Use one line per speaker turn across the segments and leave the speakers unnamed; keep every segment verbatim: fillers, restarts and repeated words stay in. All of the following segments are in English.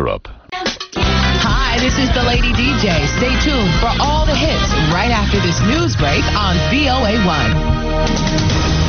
Europe.
Hi, this is the Lady D J. Stay tuned for all the hits right after this news break on V O A one.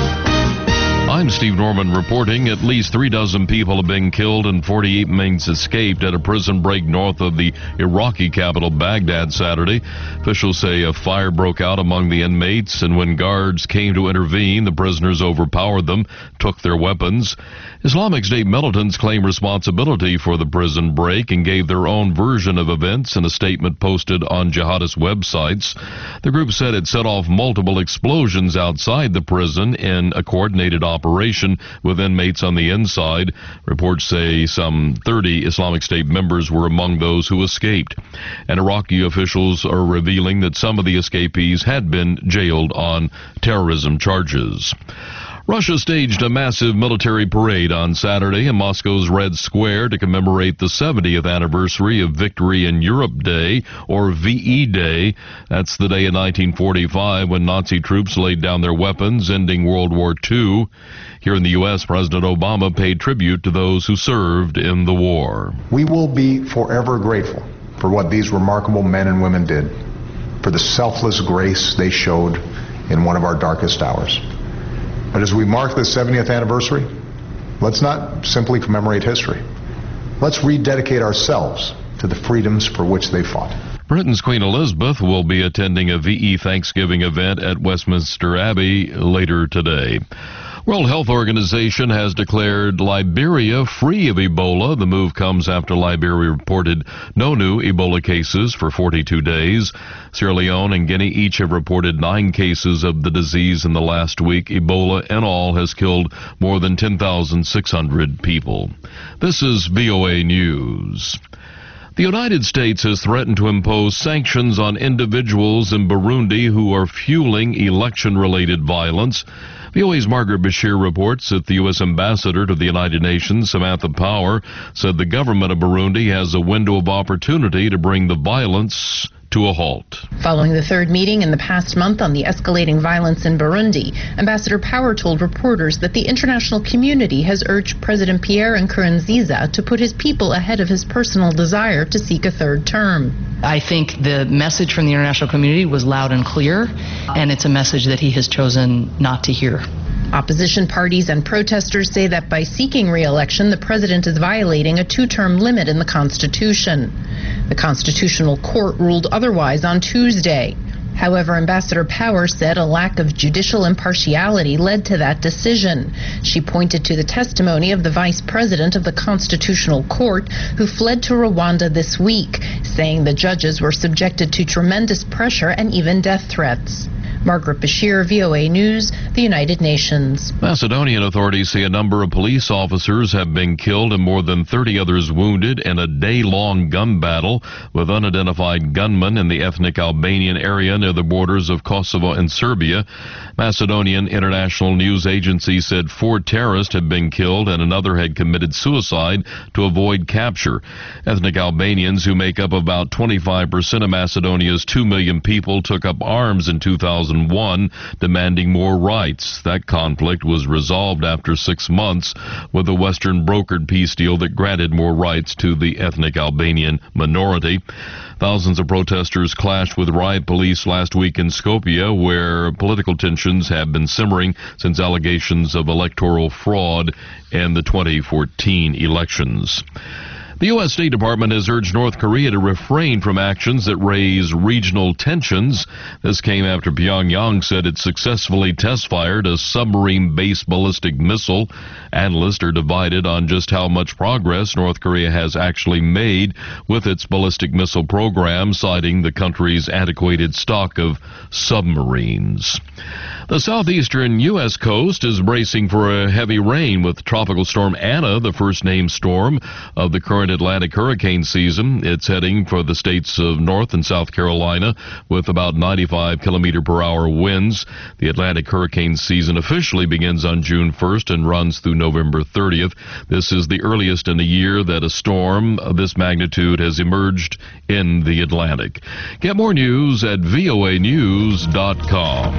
I'm Steve Norman reporting at least three dozen people have been killed and forty-eight inmates escaped at a prison break north of the Iraqi capital Baghdad Saturday. Officials say a fire broke out among the inmates, and when guards came to intervene, the prisoners overpowered them, took their weapons. Islamic State militants claim responsibility for the prison break and gave their own version of events in a statement posted on jihadist websites. The group said it set off multiple explosions outside the prison in a coordinated operation with inmates on the inside. Reports say some thirty Islamic State members were among those who escaped. And Iraqi officials are revealing that some of the escapees had been jailed on terrorism charges. Russia staged a massive military parade on Saturday in Moscow's Red Square to commemorate the seventieth anniversary of Victory in Europe Day, or V E Day. That's the day in nineteen forty-five when Nazi troops laid down their weapons, ending World War Two. Here in the U S, President Obama paid tribute to those who served in the war.
We will be forever grateful for what these remarkable men and women did, for the selfless grace they showed in one of our darkest hours. But as we mark the seventieth anniversary, let's not simply commemorate history. Let's rededicate ourselves to the freedoms for which they fought.
Britain's Queen Elizabeth will be attending a V E Thanksgiving event at Westminster Abbey later today. World Health Organization has declared Liberia free of Ebola. The move comes after Liberia reported no new Ebola cases for forty-two days. Sierra Leone and Guinea each have reported nine cases of the disease in the last week. Ebola in all has killed more than ten thousand six hundred people. This is V O A News. The United States has threatened to impose sanctions on individuals in Burundi who are fueling election-related violence. V O A's Margaret Bashir reports that the U S ambassador to the United Nations, Samantha Power, said the government of Burundi has a window of opportunity to bring the violence to a halt.
Following the third meeting in the past month on the escalating violence in Burundi, Ambassador Power told reporters that the international community has urged President Pierre Nkurunziza to put his people ahead of his personal desire to seek a third term.
I think the message from the international community was loud and clear, and it's a message that he has chosen not to hear.
Opposition parties and protesters say that by seeking re-election, the president is violating a two-term limit in the Constitution. The Constitutional Court ruled otherwise on Tuesday. However, Ambassador Power said a lack of judicial impartiality led to that decision. She pointed to the testimony of the vice president of the Constitutional Court, who fled to Rwanda this week, saying the judges were subjected to tremendous pressure and even death threats. Margaret Bashir, V O A News, the United Nations.
Macedonian authorities say a number of police officers have been killed and more than thirty others wounded in a day-long gun battle with unidentified gunmen in the ethnic Albanian area near the borders of Kosovo and Serbia. Macedonian International News Agency said four terrorists had been killed and another had committed suicide to avoid capture. Ethnic Albanians, who make up about twenty-five percent of Macedonia's two million people, took up arms in two thousand one, demanding more rights. That conflict was resolved after six months with a Western brokered peace deal that granted more rights to the ethnic Albanian minority. Thousands of protesters clashed with riot police last week in Skopje, where political tensions have been simmering since allegations of electoral fraud in the twenty fourteen elections. The U S State Department has urged North Korea to refrain from actions that raise regional tensions. This came after Pyongyang said it successfully test-fired a submarine-based ballistic missile. Analysts are divided on just how much progress North Korea has actually made with its ballistic missile program, citing the country's antiquated stock of submarines. The southeastern U S coast is bracing for a heavy rain with Tropical Storm Anna, the first named storm of the current Atlantic hurricane season. It's heading for the states of North and South Carolina with about ninety-five kilometer per hour winds. The Atlantic hurricane season officially begins on June first and runs through November thirtieth. This is the earliest in a year that a storm of this magnitude has emerged in the Atlantic. Get more news at V O A news dot com.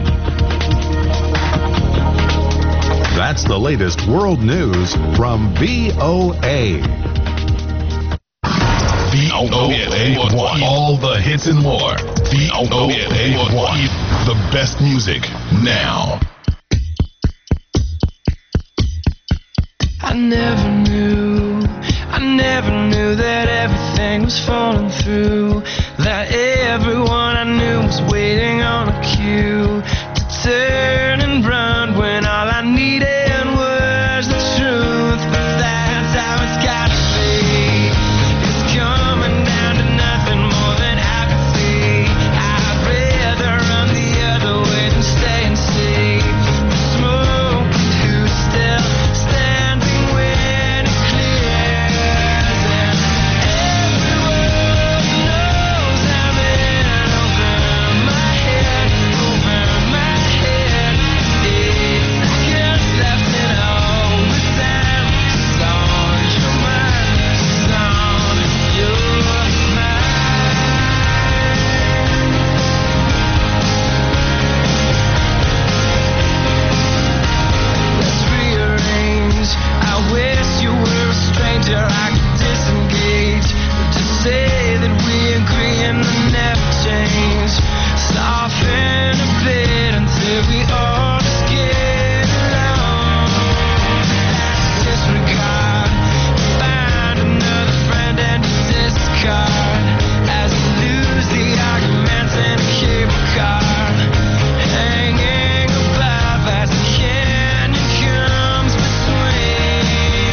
That's the latest world news from V O A. V O A one. All the hits and more. V O A one. The best music now.
I never knew, I never knew that everything was falling through, that everyone I knew was waiting on a cue to turn and run when all I needed was the truth. But that's how it's gotta be. It's coming down to nothing more than apathy. I'd rather run the other way than stay and see the smoke and who's still standing when it clears. And everyone knows I'm in over my head, over my head. Eight seconds left in overtime. She's on your mind, she's on your mind. Let's rearrange. I wish you were a stranger I could disengage. Just say that we agree and then never change. Soften a bit until we all just get along. Disregard. Find another friend and discard. As we lose the arguments in a cable car. Hanging above as the canyon comes between.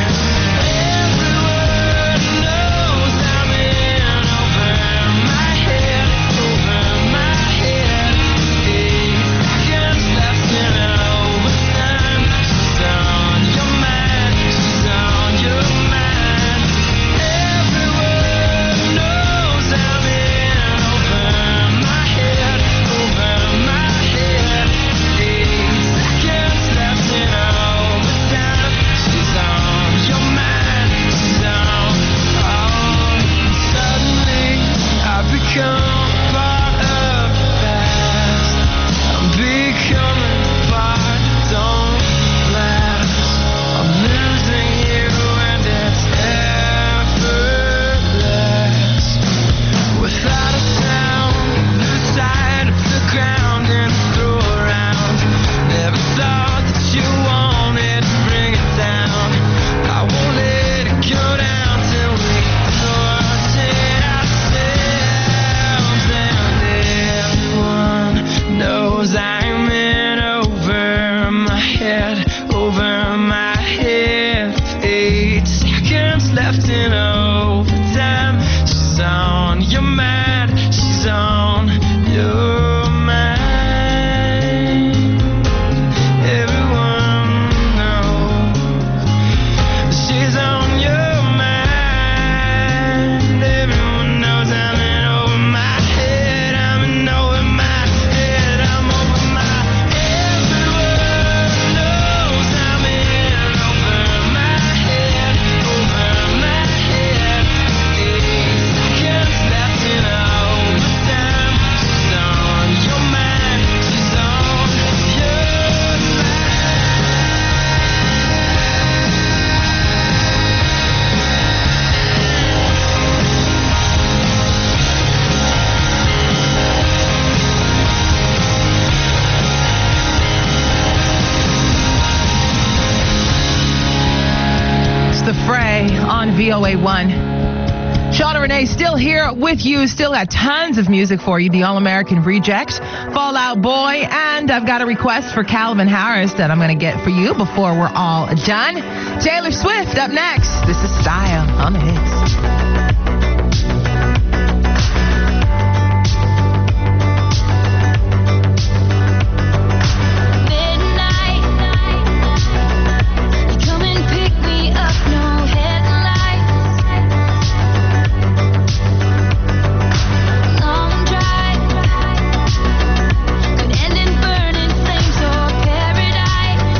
Everyone knows I'm in over my head, over my head. Eight seconds left in overtime. She's on your mind, she's on your mind. Everyone knows I'm in over my head, over my head. Eight seconds left in overtime. She's on your mind, she's on. Oh, suddenly I've become part of the past. I'm becoming part, don't last. I'm losing you and it's effortless. Without a sound, lose sight of the ground and throw around. Never thought that you wanted to bring it down. I won't let it go down till we sort it ourselves. And everyone knows I'm in over my head, over my head. Eight seconds left in overtime. She's on your mind, she's on your mind. Everyone knows she's on your mind. Everyone knows I'm in over my head. I'm in over my head. I'm over my. Everyone knows I'm in over my head, over my head. Eight seconds left in overtime. She's on your mind. She's on your
It's The Fray on V O A one. Shauna Renee still here with you. Still got tons of music for you. The All-American Reject, Fall Out Boy, and I've got a request for Calvin Harris that I'm going to get for you before we're all done. Taylor Swift up next. This is Style on the Hits.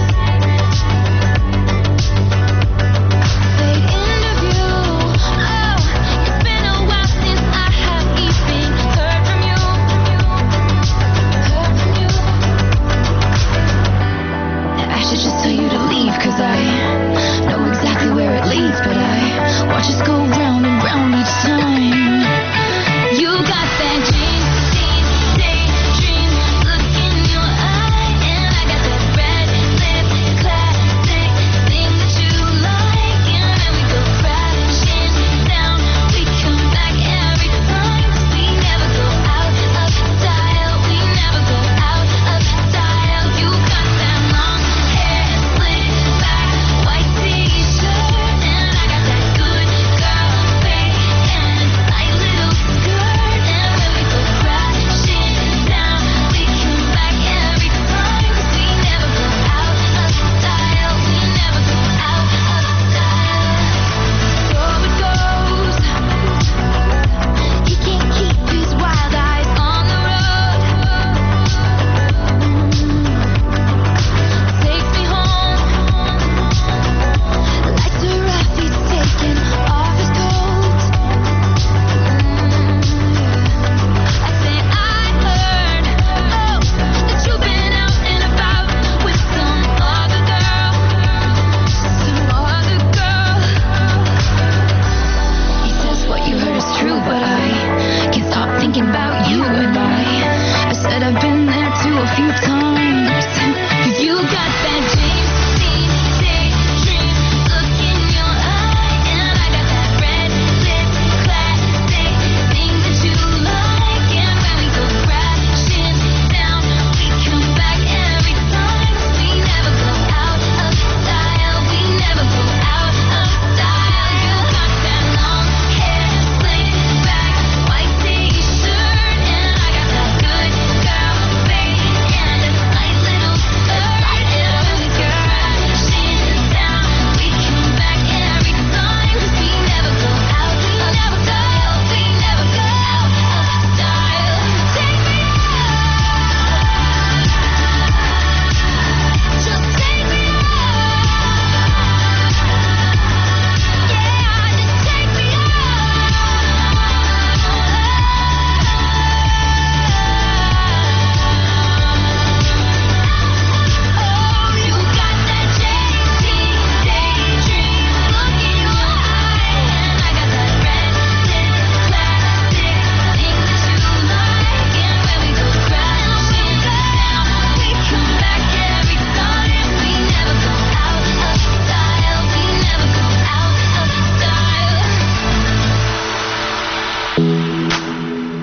Interview, oh.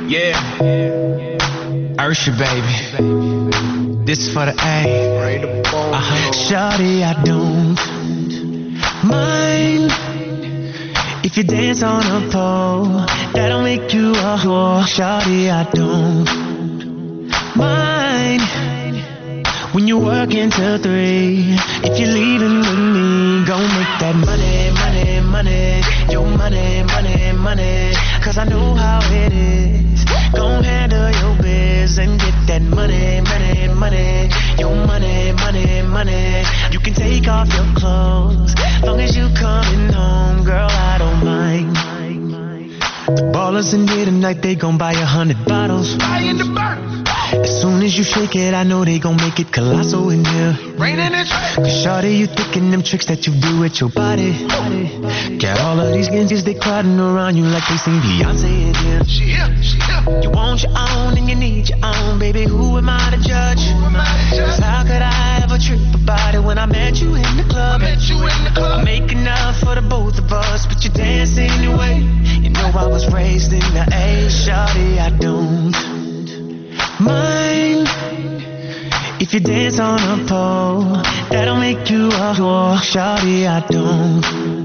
Yeah. Ursha, baby. This is for the A. Uh-huh. Shawty, I don't mind if you dance on a pole. That'll make you a whore. Shawty, I don't mind when you work until three. If you're leaving with me, go make that money, money, money. Your money, money, money. Cause I know how it is. Gon' handle your biz and get that money, money, money. Your money, money, money. You can take off your clothes, long as you coming home, girl, I don't mind. The ballers in here tonight, they gon' buy a hundred bottles. As soon as you shake it, I know they gon' make it colossal in here. Cause shawty, you thinking them tricks that you do with your body. Got all of these ninjas, they crowding around you like they seen Beyonce in here. She here, she here. You want your own and you need your own, baby. Who am I to judge? Cause how could I ever trip about it when I met you in the club? I, you in the club. I make enough for the both of us, but you dance anyway. You know I was raised in the A. Shawty, I don't mind if you dance on a pole. That'll make you a whore. Shawty, I don't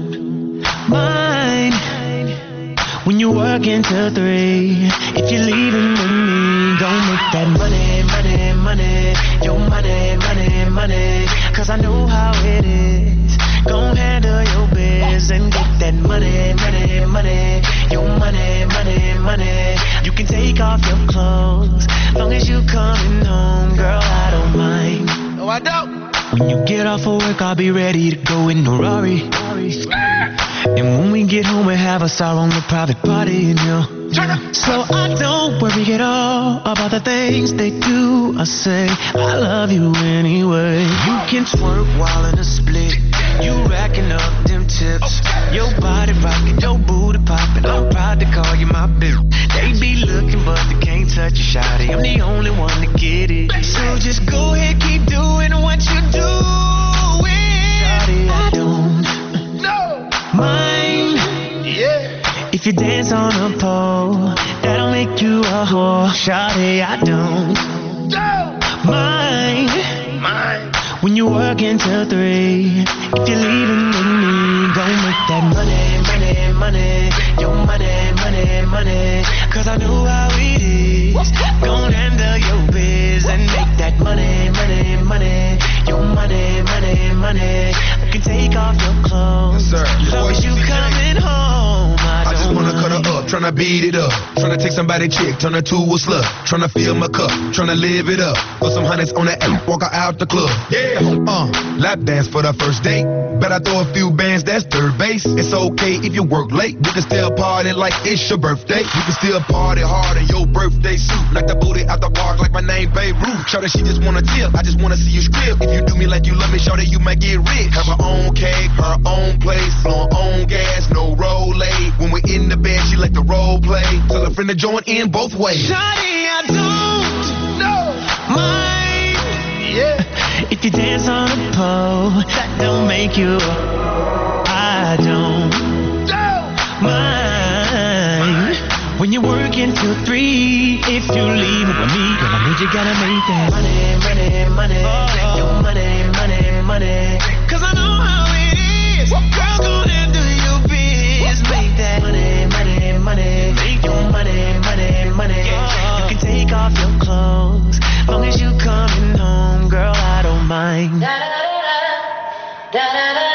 mind when you work until three. If you're leaving with me, go make that money, money, money. Your money, money, money. Cause I know how it is. Gon' handle your biz and get that money, money, money. Your money, money, money. You can take off your clothes, long as you coming home, girl, I don't mind. No, I don't. When you get off of work, I'll be ready to go in the Rari. And when we get home, we have us our own private party, you know. So I don't worry at all about the things they do. I say, I love you anyway. You can twerk while in a split. You racking up them tips. Your body rocking, your booty popping. I'm proud to call you my bitch. They be looking, but they can't touch you, shawty. I'm the only one to get it. So just go ahead, keep doing what you do. Shawty, I don't mind, yeah. If you dance on a pole, that'll make you a whore. Shawty, I don't mind, mind when you work until three. If you're leaving with me, go make that money, money, money. Your money, money, money. Cause I know how it is. Gon' handle your biz and make that money, money, money. Your money, money, money. I can take off your clothes, yes, as long as you coming home. I,
I just wanna
mind.
cut her up, tryna beat it up. Tryna take somebody chick, turn her to a slut. Tryna fill my cup, tryna live it up. Throw some hundreds on the app, walk her out the club. Yeah, uh, lap dance for the first date. Bet I throw a few bands, that's third base. It's okay if you work late. We can still party like it's your birthday. We can still party hard in your birthday suit. Like the booty out the park, like my name Beirut. Shout that she just wanna tip, I just wanna see you strip. If you do me like you love me, shout that you might get rich. Have her own cake, her own place, on own gas, no roll late. When we in the bed, she like the role play. Tell a friend to join in both ways.
Shawty, I don't know mind, yeah. If you dance on a pole, that don't make you. I don't mind when you work until three. If you leave with me, girl, I know you gotta make that money, money, money. Oh. Your money, money, money. Cause I know how it is. Girl, gon' handle your biz. Make that money, money, money. Make your money, money, money. Oh. You can take off your clothes, long as you coming home, girl, I don't mind. Da da da da da da.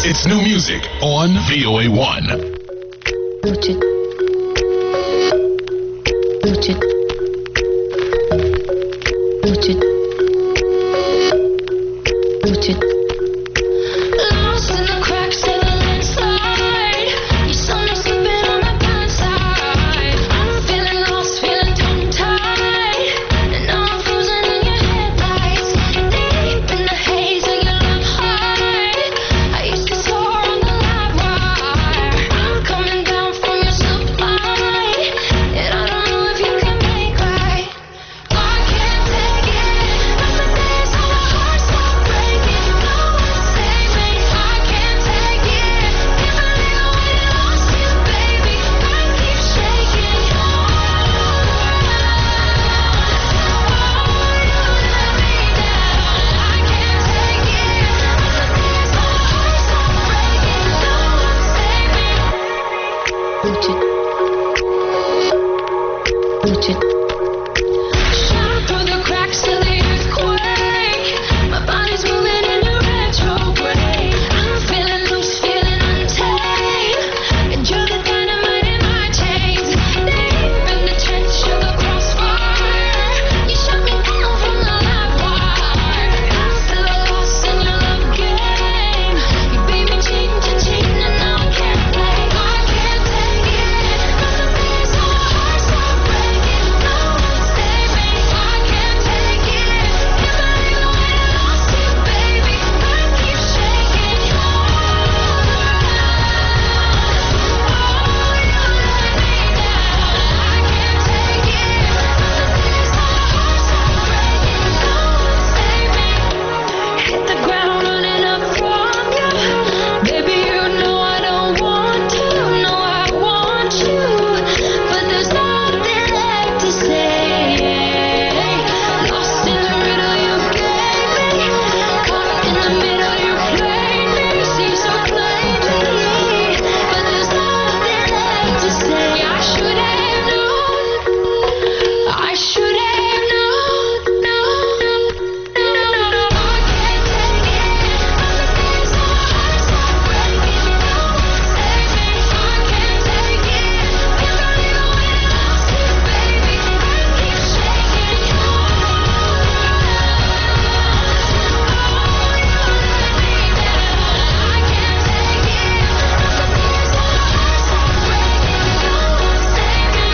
It's new music on V O A one.
Put it. Put it. Put it. Put it. Lost in the cracks of the landslide. You saw me slipping on my blind side. I'm feeling lost, feeling tongue-tied. And now I'm frozen in your headlights. Deep in the haze of your love high. I used to soar on the live wire. I'm coming down from your supply. And I don't know if you can make right. I can't take it. That's the days when my heart stopped breaking. No one save me. I can't take it. Can't believe the way I lost you, baby. I keep shaking. Oh, you let me down. I can't take it. That's the days when my heart stopped breaking. No one save me. Put it. Put it. Shot through the cracks of the earthquake. My body's moving in a retrograde. I'm feeling loose, feeling untamed. And you're the dynamite in my chains. Deep in the trench of the crossfire. You shot me down from the live wire. I'm still lost in your love game. You beat me cheek to cheek, and now I can't play. I can't take it. That's the days when my heart stopped breaking. No one save me. I can't take it. Can't believe the way I lost you, baby. I keep shaking. Oh, you let me down. I can't take it. That's the days when my heart stopped breaking. No one save me. Hit the ground running up from you. Baby, you know I don't want to. No, I want you. But there's nothing left to say. Lost in the riddle you gave me. Caught in the middle you played me. See so plainly. But there's nothing left to say. I should have known. I should have known. No, no, no, no. I can't take it. That's the days when my heart stopped breaking. No one save me. I can't take it. Can't believe the way I lost you, baby. I keep shaking. Oh, you let me down. I can't take it. That's the days when my heart stopped breaking. No one save me.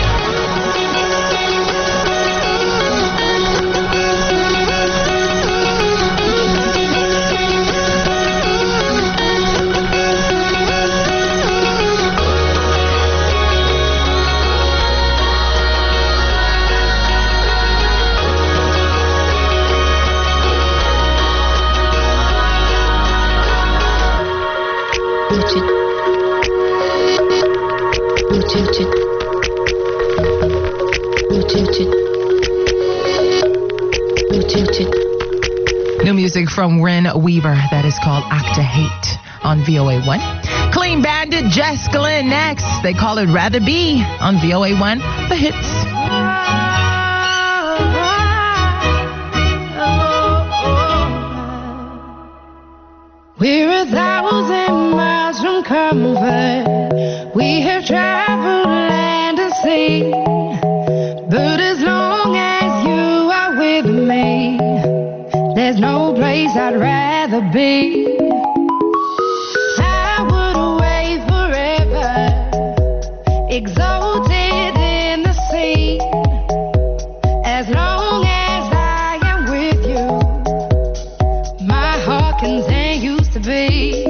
Put it. Put it. Put it. Put it.
New music from Ren Weaver. That is called Acta Hate on V O A one. Clean Bandit, Jess Glynn next. They call it Rather Be on V O A one. The hits.
We're a thousand miles from comfort. We have traveled land and sea. But as long as you are with me, there's no place I'd rather be. I would away forever, exalted in the sea. As long as I am with you, my heart continues to beat.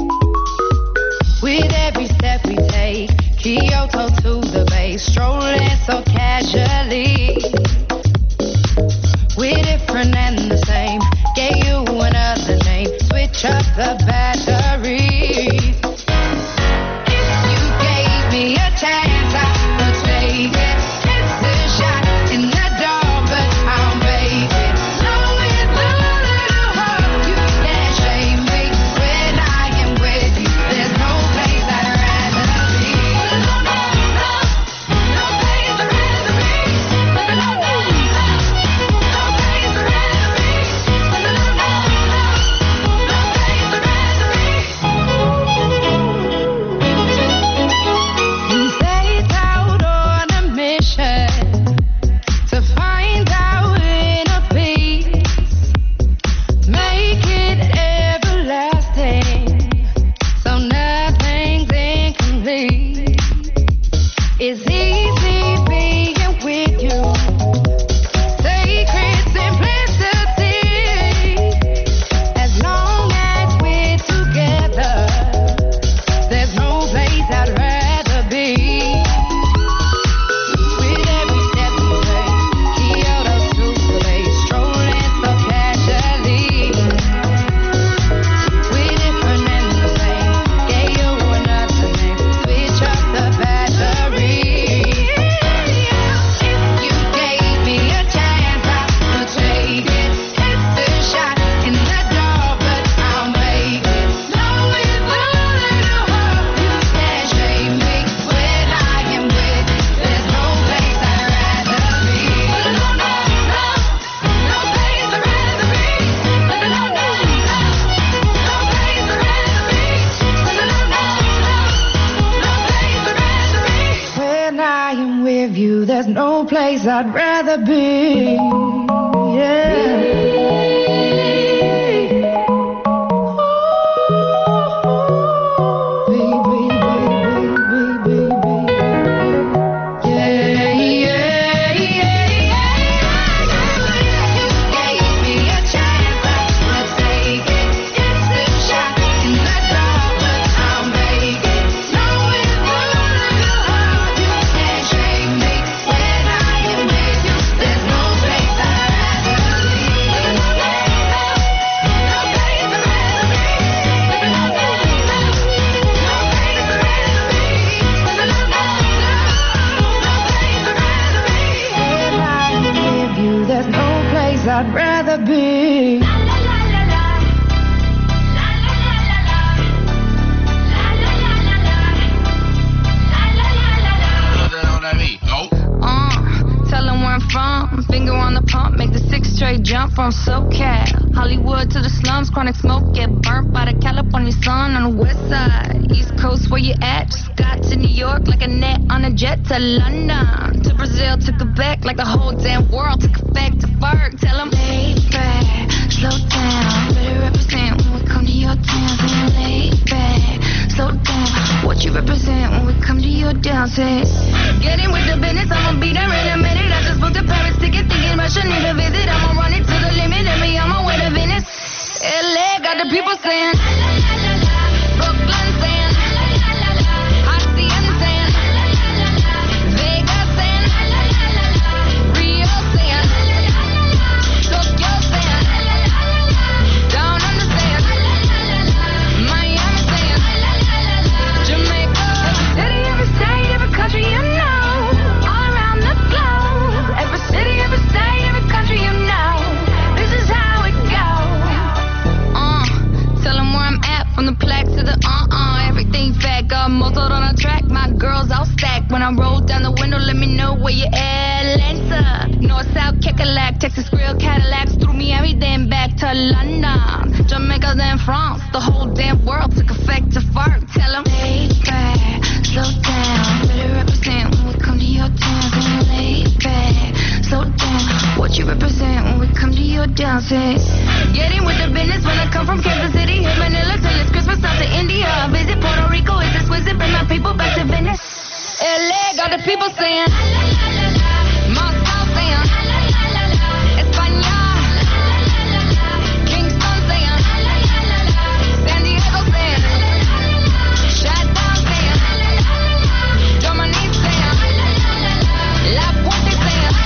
With every step we take, Kyoto to the bay, strolling so casually. We're different and the same, gave you another name, switch up the
you, there's no place I'd rather be. Yeah. I'd rather be.
Uh, tell them where I'm from. Finger on the pump, make the six straight jump from SoCal. Hollywood to the slums, chronic smoke, get burnt by the California sun on the west side. East Coast, where you at? Just got to New York like a net on a jet to London. To Brazil, to Quebec, like the whole damn world took effect to Ferg. Tell them, lay back, slow down. Better represent when we come to your town. Saying, lay back, slow down. What you represent when we come to your town? Say, get in with the business, I'ma be there in a minute. I just booked a Paris ticket, thinking Russia need a visit. I'ma run it to the limit, and me on my way to Venice. L A got the people saying, Brooklyn saying, Hacienda saying, Vegas saying, Rio saying, Tokyo saying, Down Under saying, Miami saying, Jamaica. Every city, every state, every country you know, all around the globe. Every city, every state, every country you know, this is how it goes. Uh, tell them where I'm at, from the plaque to the uh-uh. Everything fat, got muzzled on a track. My girls all stacked. When I roll down the window, let me know where you at. Atlanta, North, South, Kekalak, Texas, Grill, Cadillacs, through Miami, then back to London. Jamaica, then France. The whole damn world took effect to fart. Tell them, lay back, slow down. Better represent when we come to your town. Saying, lay back, slow down. What you represent when we come to your town? Say, get in with the business when I come from Kansas City. Hit Manila till it's Christmas, out to India. I visit Puerto Rico, it's exquisite. Bring my people back to Venice. L A got the people saying, Moscow saying, España, Kingston saying, San Diego saying, Chi-Town saying, Germany saying, La Puente saying,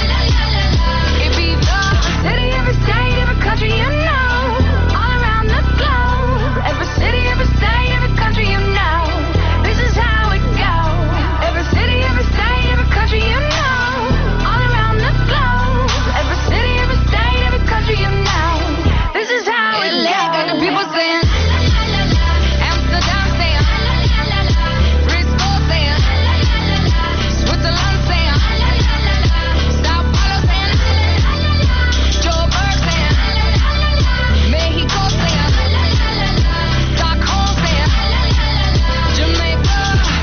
Ibiza. Every city, every state, every country you know, all around the globe. Every city, every state, every country you know, this is how it goes. Every city, every state, every country you know, all around the globe. Every city, every state, every country you know, this is how it goes. Got the people saying, Amsterdam saying, Frisco saying, Switzerland saying, Sao Paulo saying, Joburg saying, Mexico saying, Stockholm saying, Jamaica.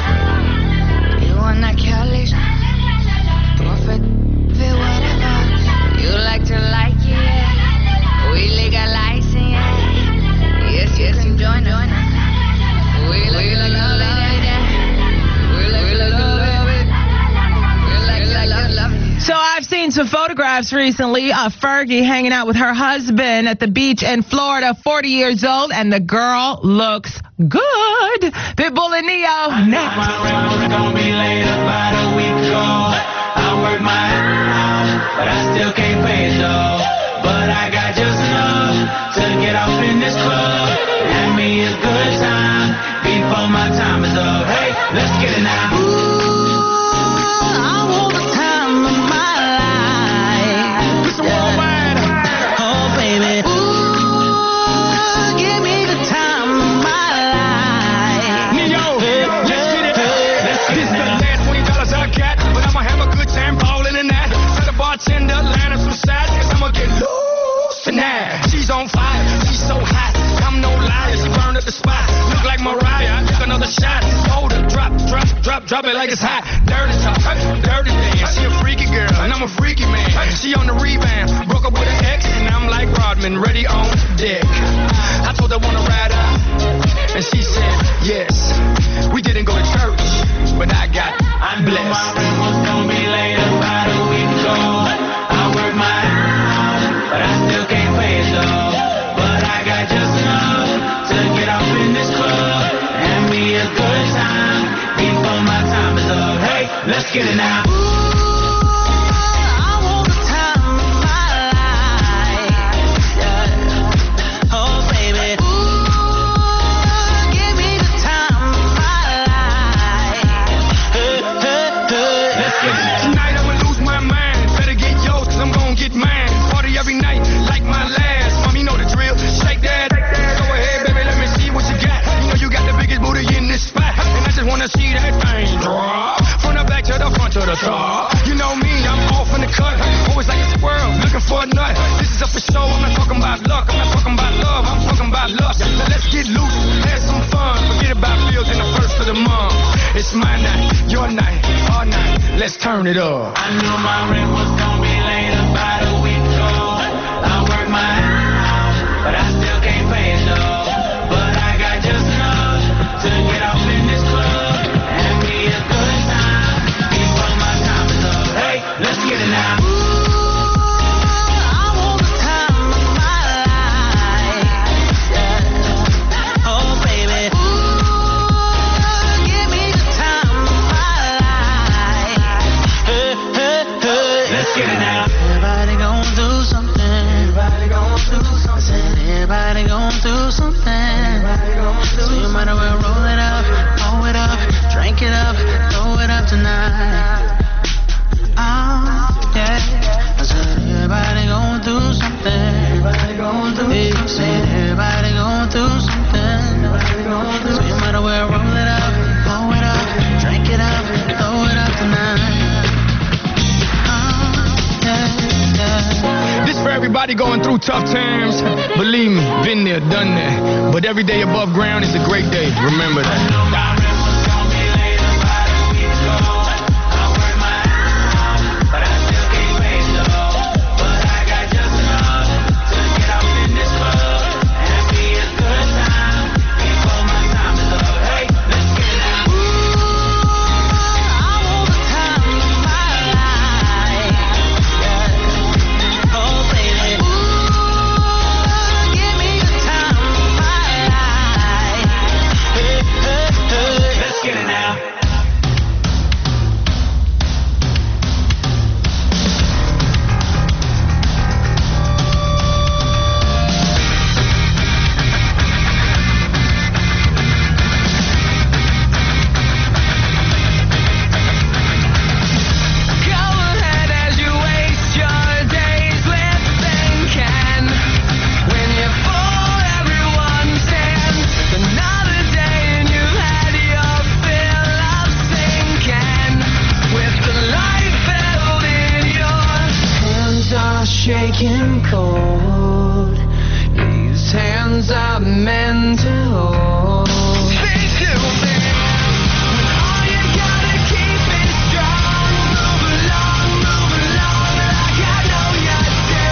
You wanna Cali? Buffet, whatever. You like to like it, yeah. We legalize it, yeah. Yes, yes, you join us. We love it, yeah. We love it. We like, love, love it.
So I've seen some photographs recently of Fergie hanging out with her husband at the beach in Florida, forty years old, and the girl looks good. Pitbull and Neo next.
My round was gonna be late about a week ago. I worked my ass out, but I still can't pay it though. But I got just enough to get off in this club. Have me a good time before my time is up. Hey, let's get it now.
I want the time of my life.
It's worldwide.
Oh, baby. Ooh, give me the time of my life.
Neo, let's get it. Let's get it now. This is the last twenty dollars I got, but I'ma have a good time balling in that. Set a bartender, line up some sides, cause I'ma get loose tonight. She's on fire, she's so hot. I'm no liar, she burned up the spot. Look like Mariah, I took another shot. Hold it, drop, drop, drop, drop it like it's hot. Dirty talk, dirty dance. She a freak. girl, and I'm a freaky man. She on the rebound, broke up with an ex, and I'm like Rodman, ready on deck. I told her wanna ride out, and she said yes. We didn't go to church, but I got I'm blessed. My rent was gonna be late about a week ago. I work my ass, but I still can't pay it though. But I got just enough to get off in this club and be a good time before my time is up. Hey, let's get it now. See that thing drop from the back to the front to the top. You know me, I'm off in the cut. Always like a squirrel, looking for a nut. This is up for show. I'm not talking about luck. I'm not talking about love. I'm talking about lust. Now let's get loose, have some fun. Forget about bills in the first of the month. It's my night, your night, our night. Let's turn it up. I knew my rent was gonna be late about a week ago. I work my ass, but I still can't pay it though. But I got just enough to get off in this club. Let's get it now. Ooh, I want the time of my life. Yeah. Oh, baby. Ooh, give me the time of my life. Hey, hey, hey. Let's get it now. Everybody gon' do something. Everybody gon' do something. Everybody gon' do something. Everybody gon' do so you might as well roll it up, blow it up, drink it up, throw it up tonight. Oh, yeah. I said everybody gon' do something. Everybody gon' do something. Said everybody gon' do something. Everybody gon' do so you might as well roll it up, blow it up, drink it up, throw it up tonight. Oh, yeah, yeah. This for everybody going through tough times. Believe me, been there, done that. But every day above ground is a great day. Remember that. Shaking cold, these hands are meant to hold. Stay still, man. All you gotta keep is strong. Move along, move along, like I know you do.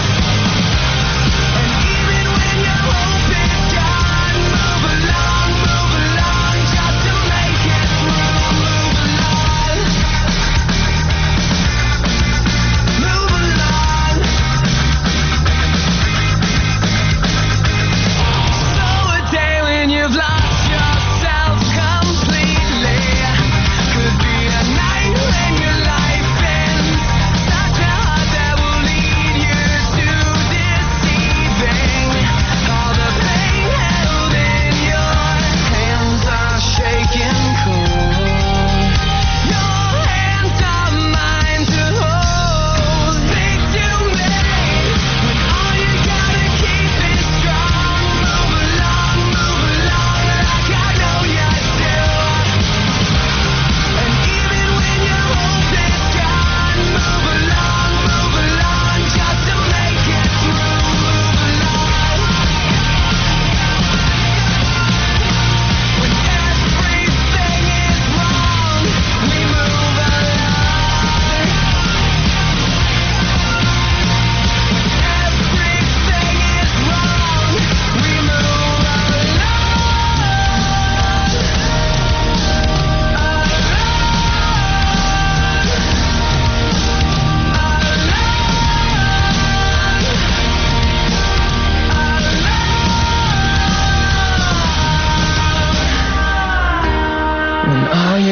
And even when your hope is gone, move along, move along, just to make it through. Move along, move along.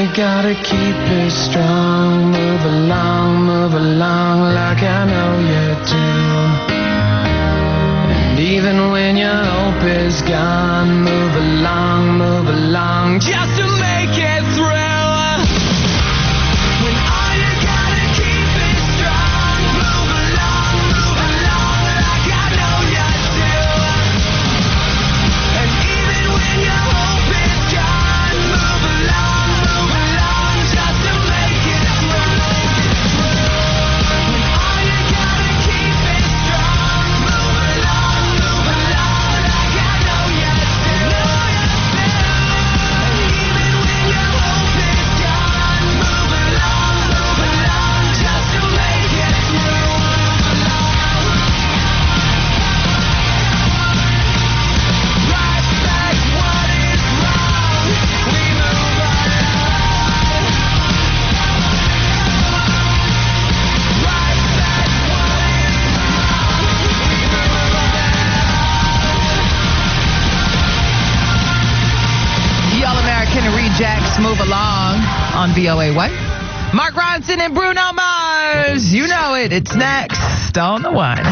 you gotta keep it strong. Move along, move along like I know you do. And even when your hope is gone, move along, move along just to make it through. When all you gotta keep it strong, move along, move along like I know you do. And even when your hope is gone, move along, move along just to make it through. When all you gotta keep it strong, move along, move along like I know you do. And even when your hope is gone, move along, move along just to make it through. Right back what is wrong, we move along. Right back what is wrong, we move along.
The All-American Rejects move along on V O A one. Mark Ronson and Bruno Mars. You know it. It's next on the one.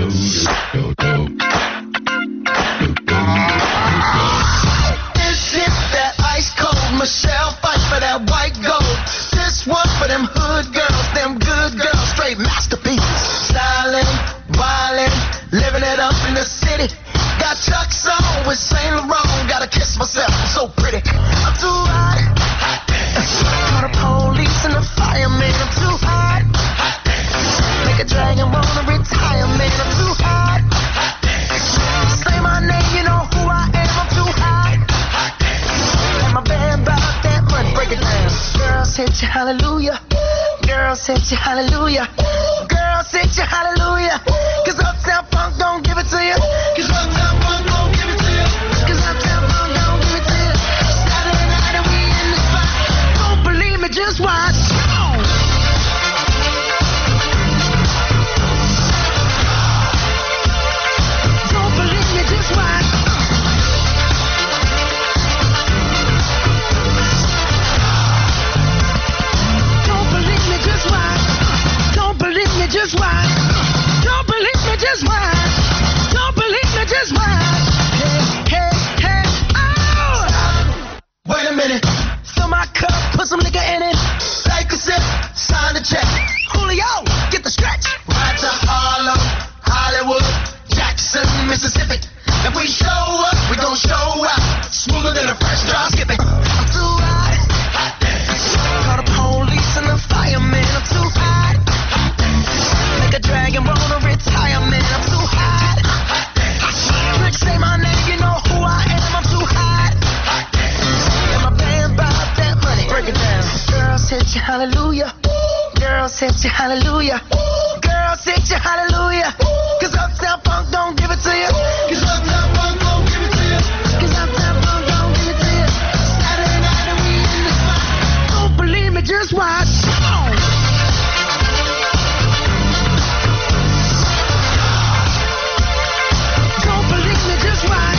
This is that ice cold Michelle fight for that white gold. This one for them hood girls, them good girls, straight masterpieces. Styling, wildin', living it up in the city. Got Chuck's on with Saint Laurent. Gotta kiss myself, I'm so pretty. I'm too hot. Call the police and the fireman. I'm too hot. Make a dragon wanna retire, man. I'm too hot. Say my name, you know who I am. I'm too hot. And my band bought that money. Break it down. Girls hit you, hallelujah. Girls hit you, hallelujah. Girls hit you, hallelujah. Cause Uptown Funk don't give it to you. Cause Uptown Funk don't give it to you. Cause Uptown Funk don't give it to you. Saturday night and we in the spot. Don't believe me, just watch. Come on. Don't believe me, just watch. Don't believe me, just watch. Don't believe me, just watch. Don't believe me, just watch. Don't believe me, just watch. Hey, hey, hey, oh! Wait a minute. Fill my cup, put some liquor in it. Take a sip, sign the check. Julio, get the stretch. Right to Harlem, Hollywood, Jackson, Mississippi. If we show up, we gon' show out. Smoother than a fresh drop skipping. I'm too hot. Call the police and the fireman. I'm too hot. Make a dragon wanna retire, man. I'm too hot. Rick, say my name, you know who I am. I'm too hot. And my band bought that money. Break it down. Girls hit you, hallelujah. Girls hit you, hallelujah. Girls hit you, hallelujah. Cause Uptown Funk don't give it to you. Cause Uptown Funk don't give it to you. Cause Uptown Funk don't give it to you. Saturday night and we in the spot. Don't believe me, just watch. Come on. Don't believe me, just watch.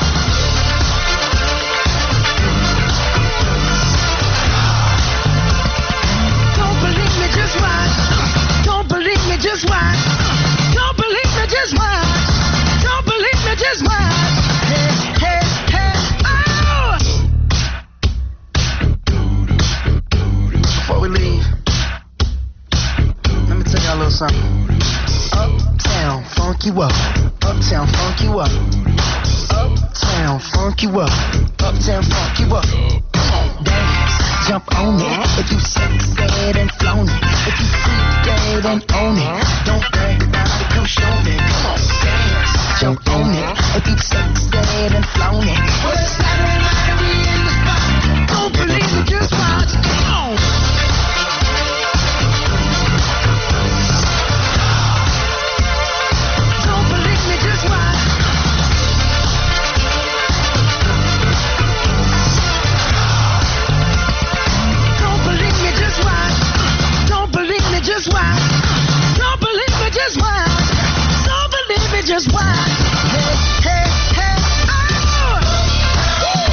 Don't believe me, just watch. Don't believe me, just watch. Don't believe me, just watch. Don't believe me, just watch. Hey, hey, hey, oh! Before we leave, let me tell y'all a little something. Uptown, funk you up. Uptown, funk you up. Uptown, funk you up. Uptown, funk you up. Come on, dance, jump on it. If you sexed and flown it. If you freak dead and own it. Don't brag about it, come show me. Come on, dance, jump on it. If you sexed and flown it. Well, it's Saturday night and we in the spot. Don't believe me, just watch. Come on. Don't believe me, just watch. Don't believe me, just watch. Don't believe me, just watch. Don't believe me, just watch. Don't believe me, just watch. Hey, hey, hey, oh!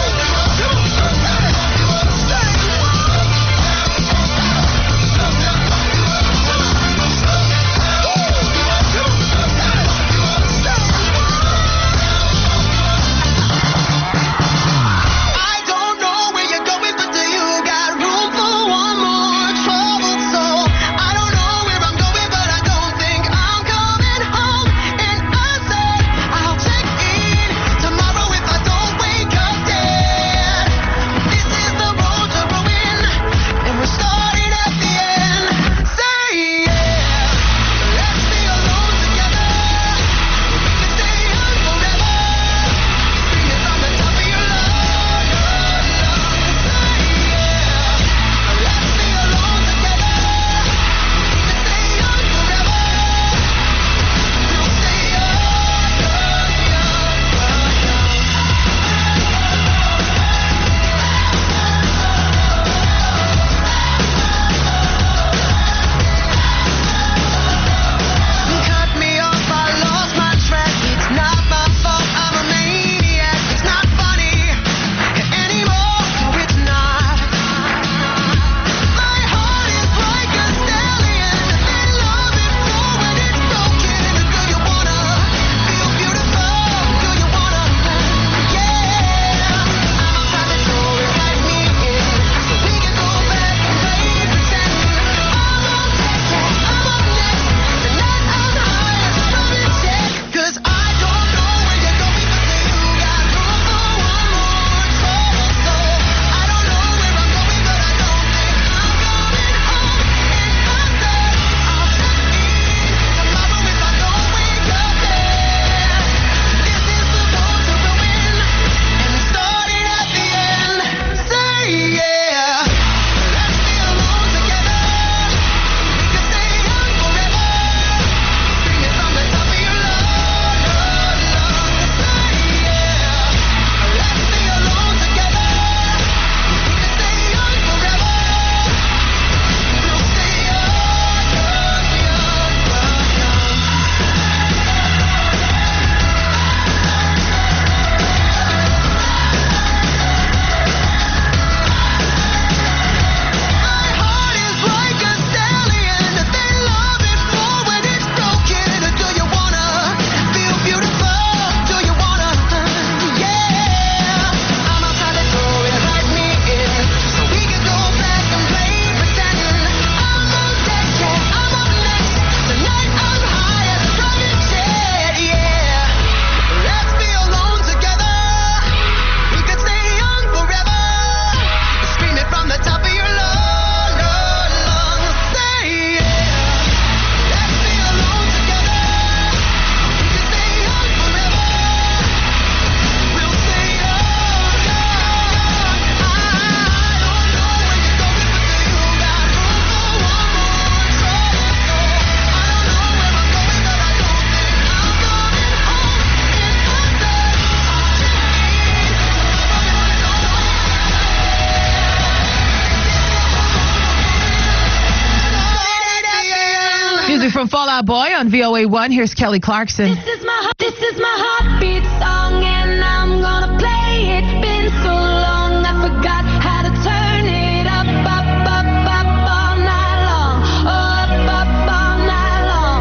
Music from Fall Out Boy on V O A one. Here's Kelly Clarkson.
This is my this is my heartbeat song, and I'm gonna play it. Been so long, I forgot how to turn it up, up, up, up all night long, up, up all night long.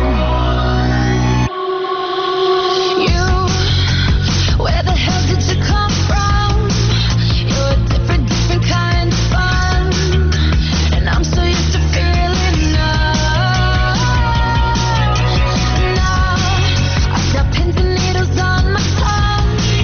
You, where the hell did you come from? You're a different, different kind of fun, and I'm so used to feeling love. Now I've got pins and needles on my tongue.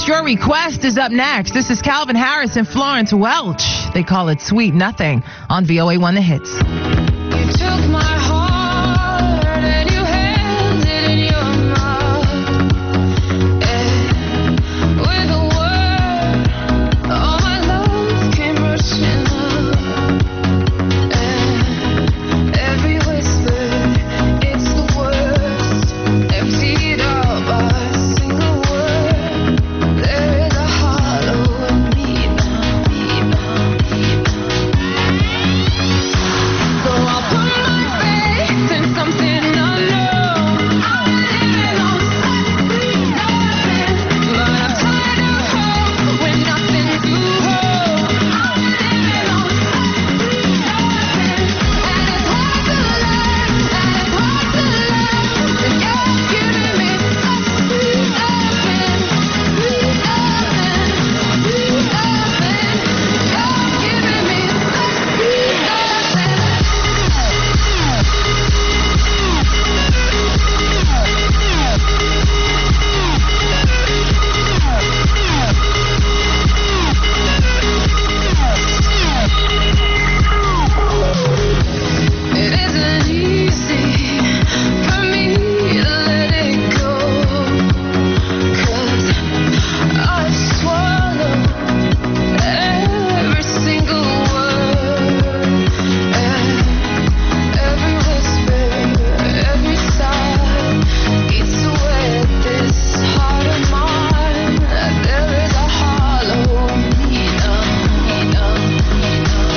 Just Your Request is up next. This is Calvin Harris and Florence Welch. They call it Sweet Nothing on V O A one The Hits.
You took my heart and you held it in your mouth. And with a word, all my love came rushing up. And every whisper, it's the worst. Emptied out by a single word. There is a hollow in me now, me now, me now. So I'll put my faith in something unknown. I'm living on something nothing, but I'm tired of hope when nothing to hold. I'm living on something nothing, and it's hard to learn, and it's hard to learn. And you're giving me something nothing, sweet nothing, sweet nothing. You're giving me something nothing. It isn't easy for me to let it go, 'cause I've swallowed every single word, and every whisper, every sigh eats away at this heart of mine. There is a hollow in me now, me now, me now.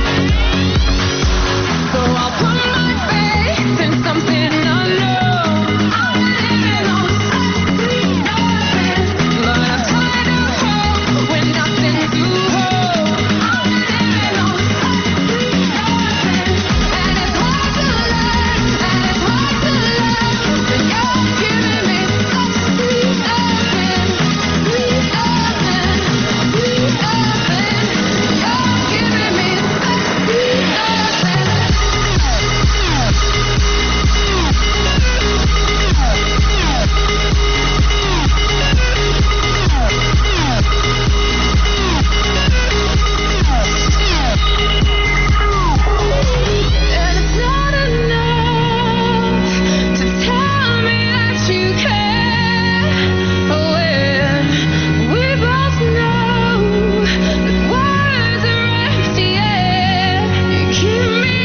So I'll put my faith in something unknown. I'm living on something nothing, but I'm tired of hope when nothing to hold. I'm living on something nothing, and it's hard to learn, and it's hard to learn. And you're giving me something nothing, sweet nothing, sweet nothing. You're giving me something nothing. And it's not enough to tell me that you care, when we both know that words are empty air. You give me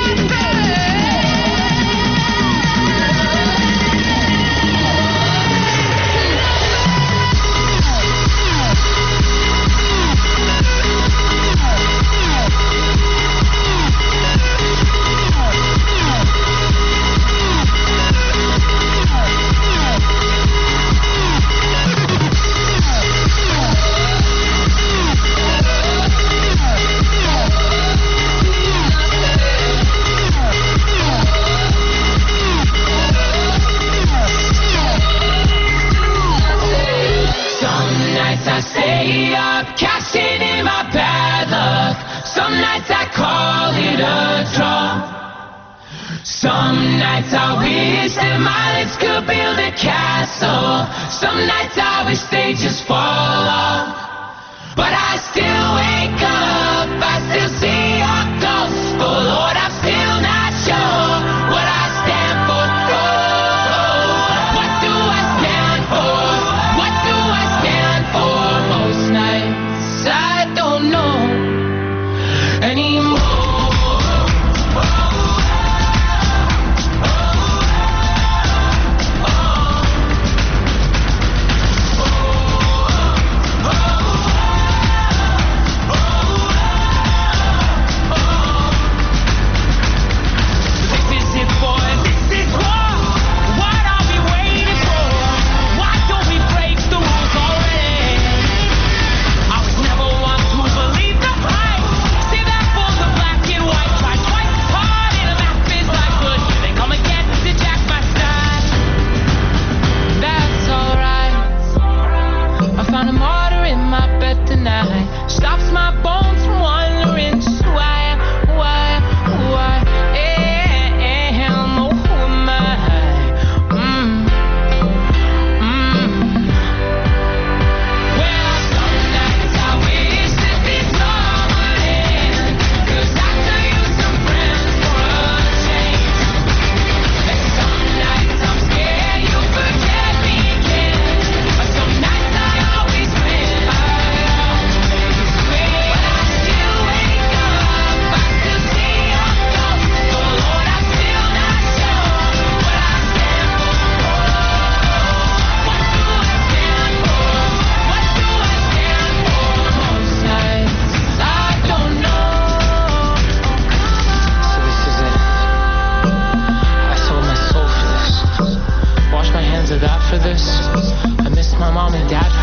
Some nights I stay up, cashing in my bad luck. Some nights I call it a draw. Some nights I wish that my lips could build a castle. Some nights I wish they just fall off. But I still wake up, I still see your gospel. Lord, I'm still not sure what I stand for. Oh, what do I stand for? What do I stand for? Most nights I don't know anymore.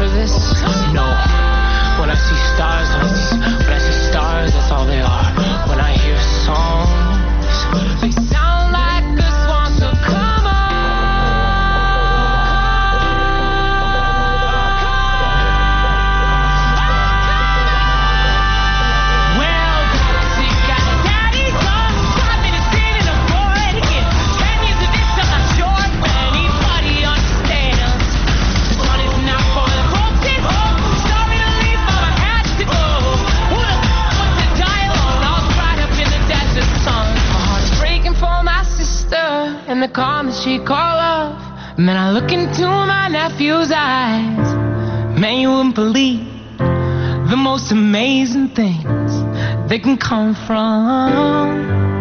for this? No. When I see stars, when I see, when I see stars, that's all they are. When I hear songs, they sound like the swans will come on. Well, see, got daddy guns, five minutes in and I'm bored again. Ten years of this, I'm not sure if anybody understands. This one is not for the broken. Sorry to leave, but I had to go. Who the f wants to die alone? I was right up in the desert sun. My heart is breaking for my sister and the calm that she called love. Man, I look into my nephew's eyes. Man, you wouldn't believe the most amazing things they can come from.